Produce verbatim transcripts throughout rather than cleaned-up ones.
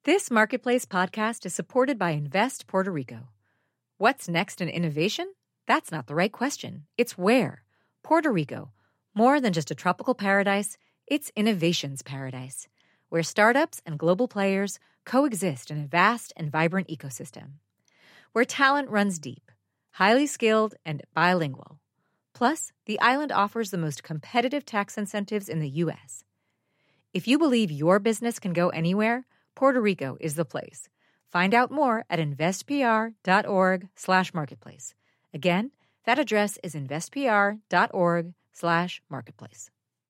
This Marketplace podcast is supported by Invest Puerto Rico. What's next in innovation? That's not the right question. It's where. Puerto Rico. More than just a tropical paradise, it's innovation's paradise, where startups and global players coexist in a vast and vibrant ecosystem. Where talent runs deep, highly skilled, and bilingual. Plus, the island offers the most competitive tax incentives in the U S. If you believe your business can go anywhere, Puerto Rico is the place. Find out more at investpr.org slash marketplace. Again, that address is investpr.org slash marketplace.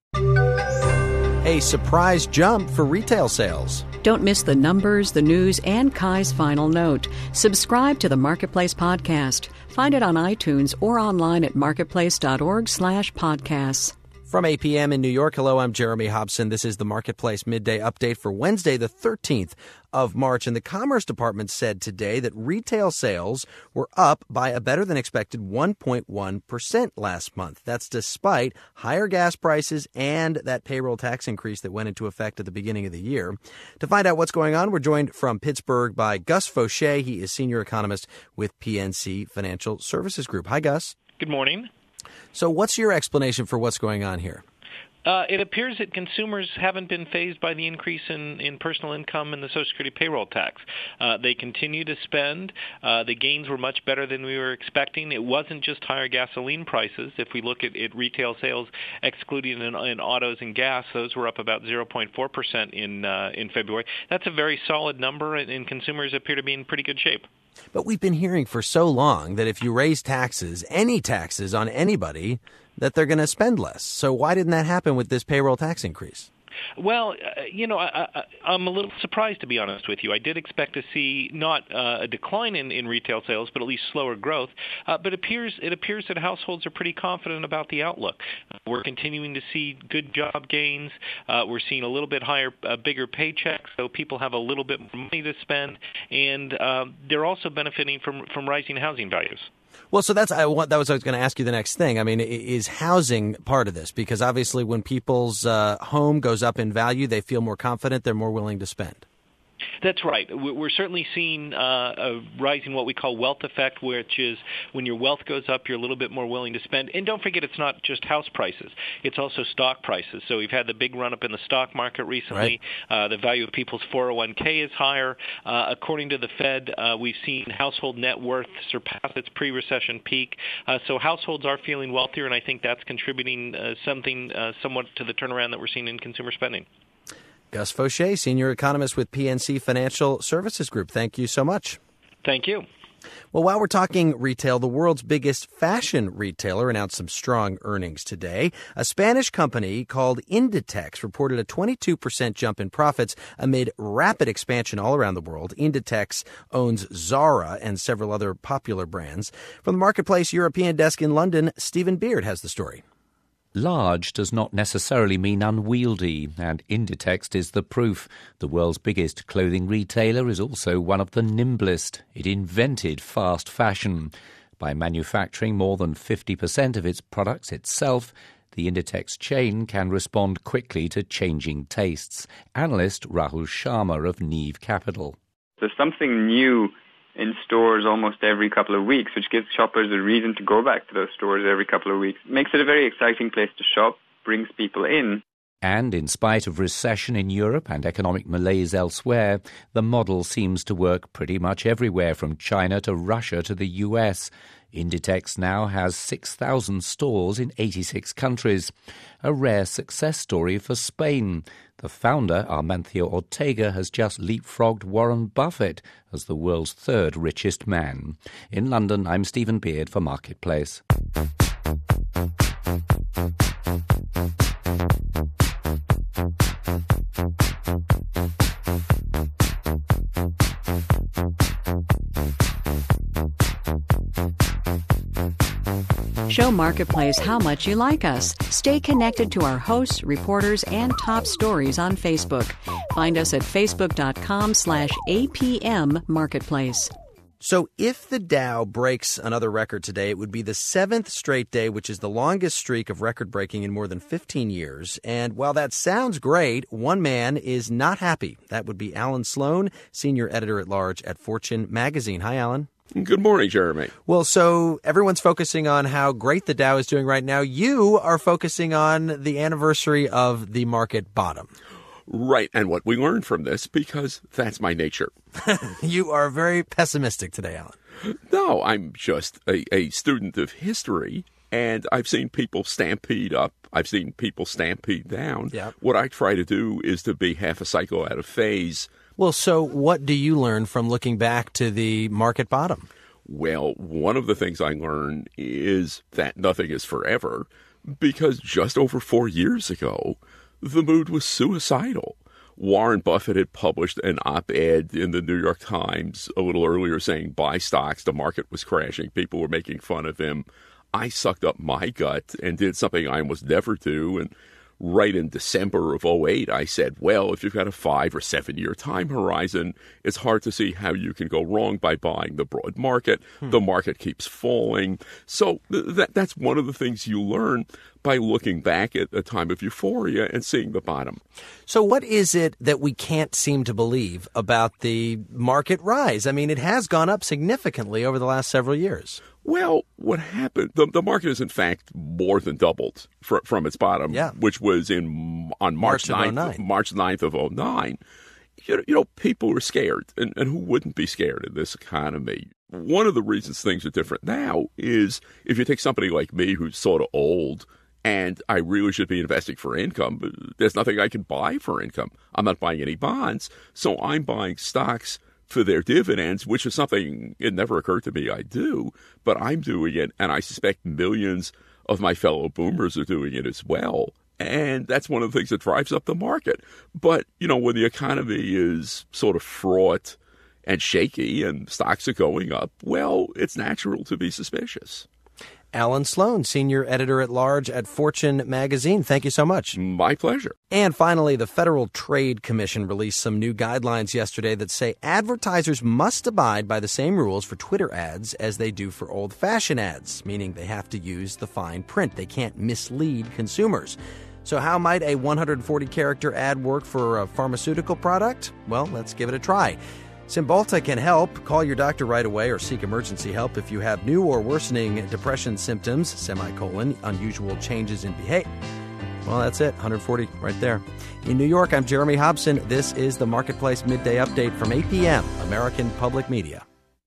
A surprise jump for retail sales. Don't miss the numbers, the news, and Kai's final note. Subscribe to the Marketplace podcast. Find it on iTunes or online at marketplace.org slash podcasts. From eight p.m. in New York, hello, I'm Jeremy Hobson. This is the Marketplace Midday Update for Wednesday, the thirteenth of March. And the Commerce Department said today that retail sales were up by a better-than-expected one point one percent last month. That's despite higher gas prices and that payroll tax increase that went into effect at the beginning of the year. To find out what's going on, we're joined from Pittsburgh by Gus Faucher. He is senior economist with P N C Financial Services Group. Hi, Gus. Good morning. So what's your explanation for what's going on here? Uh, it appears that consumers haven't been fazed by the increase in, in personal income and the Social Security payroll tax. Uh, they continue to spend. Uh, the gains were much better than we were expecting. It wasn't just higher gasoline prices. If we look at, at retail sales, excluding in, in autos and gas, those were up about zero point four percent in uh, in February. That's a very solid number, and, and consumers appear to be in pretty good shape. But we've been hearing for so long that if you raise taxes, any taxes on anybody, that they're going to spend less. So why didn't that happen with this payroll tax increase? Well, uh, you know, I, I, I'm a little surprised, to be honest with you. I did expect to see not uh, a decline in, in retail sales, but at least slower growth. Uh, but it appears it appears that households are pretty confident about the outlook. We're continuing to see good job gains. Uh, we're seeing a little bit higher, uh, bigger paychecks, so people have a little bit more money to spend, and um, they're also benefiting from from rising housing values. Well, so that's I want, that was I was going to ask you the next thing. I mean, is housing part of this? Because obviously when people's uh, home goes up in value, they feel more confident, they're more willing to spend. That's right. We're certainly seeing uh, a rising what we call wealth effect, which is when your wealth goes up, you're a little bit more willing to spend. And don't forget, it's not just house prices. It's also stock prices. So we've had the big run-up in the stock market recently. Right. Uh, the value of people's four oh one k is higher. Uh, according to the Fed, uh, we've seen household net worth surpass its pre-recession peak. Uh, so households are feeling wealthier, and I think that's contributing uh, something uh, somewhat to the turnaround that we're seeing in consumer spending. Gus Faucher, senior economist with P N C Financial Services Group. Thank you so much. Thank you. Well, while we're talking retail, the world's biggest fashion retailer announced some strong earnings today. A Spanish company called Inditex reported a twenty-two percent jump in profits amid rapid expansion all around the world. Inditex owns Zara and several other popular brands. From the Marketplace European desk in London, Stephen Beard has the story. Large does not necessarily mean unwieldy, and Inditex is the proof. The world's biggest clothing retailer is also one of the nimblest. It invented fast fashion. By manufacturing more than fifty percent of its products itself, the Inditex chain can respond quickly to changing tastes. Analyst Rahul Sharma of Neve Capital. There's something new in stores almost every couple of weeks, which gives shoppers a reason to go back to those stores every couple of weeks. Makes it a very exciting place to shop, brings people in. And in spite of recession in Europe and economic malaise elsewhere, the model seems to work pretty much everywhere, from China to Russia to the U S. Inditex now has six thousand stores in eighty-six countries. A rare success story for Spain. The founder, Amancio Ortega, has just leapfrogged Warren Buffett as the world's third richest man. In London, I'm Stephen Beard for Marketplace. Show Marketplace how much you like us. Stay connected to our hosts, reporters, and top stories on Facebook. Find us at facebook.com slash APM Marketplace. So if the Dow breaks another record today, it would be the seventh straight day, which is the longest streak of record-breaking in more than fifteen years. And while that sounds great, one man is not happy. That would be Alan Sloan, senior editor-at-large at Fortune magazine. Hi, Alan. Good morning, Jeremy. Well, so everyone's focusing on how great the Dow is doing right now. You are focusing on the anniversary of the market bottom. Right, and what we learned from this, because that's my nature. You are very pessimistic today, Alan. No, I'm just a, a student of history, and I've seen people stampede up. I've seen people stampede down. Yep. What I try to do is to be half a cycle out of phase. Well, so what do you learn from looking back to the market bottom? Well, one of the things I learned is that nothing is forever, because just over four years ago, the mood was suicidal. Warren Buffett had published an op-ed in the New York Times a little earlier saying, buy stocks, the market was crashing, people were making fun of him. I sucked up my gut and did something I almost never do, and right in December of oh eight, I said, well, if you've got a five or seven year time horizon, it's hard to see how you can go wrong by buying the broad market. Hmm. The market keeps falling. So th- that that's one of the things you learn by looking back at a time of euphoria and seeing the bottom. So what is it that we can't seem to believe about the market rise? I mean, it has gone up significantly over the last several years. Well, what happened, the, the market has in fact more than doubled fr- from its bottom, yeah. which was in on March, March ninth, March ninth of oh nine. You know, you know, people were scared, and, and who wouldn't be scared in this economy? One of the reasons things are different now is if you take somebody like me who's sort of old, and I really should be investing for income, but there's nothing I can buy for income. I'm not buying any bonds, so I'm buying stocks for their dividends, which is something it never occurred to me I'd do, but I'm doing it, and I suspect millions of my fellow boomers are doing it as well. And that's one of the things that drives up the market. But, you know, when the economy is sort of fraught and shaky and stocks are going up, well, it's natural to be suspicious. Alan Sloan, senior editor-at-large at Fortune magazine. Thank you so much. My pleasure. And finally, the Federal Trade Commission released some new guidelines yesterday that say advertisers must abide by the same rules for Twitter ads as they do for old-fashioned ads, meaning they have to use the fine print. They can't mislead consumers. So how might a one hundred forty character ad work for a pharmaceutical product? Well, let's give it a try. Cymbalta can help. Call your doctor right away or seek emergency help if you have new or worsening depression symptoms, semicolon, unusual changes in behavior. Well, that's it. one hundred forty right there. In New York, I'm Jeremy Hobson. This is the Marketplace Midday Update from eight p.m., American Public Media.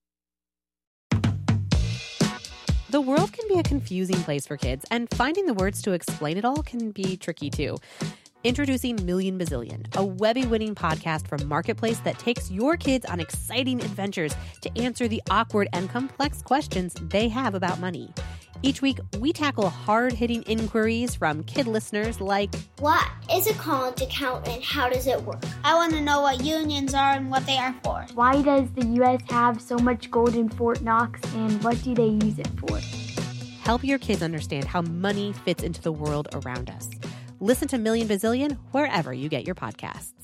The world can be a confusing place for kids, and finding the words to explain it all can be tricky, too. Introducing Million Bazillion, a Webby-winning podcast from Marketplace that takes your kids on exciting adventures to answer the awkward and complex questions they have about money. Each week, we tackle hard-hitting inquiries from kid listeners like, what is a college account and how does it work? I want to know what unions are and what they are for. Why does the U S have so much gold in Fort Knox and what do they use it for? Help your kids understand how money fits into the world around us. Listen to Million Bazillion wherever you get your podcasts.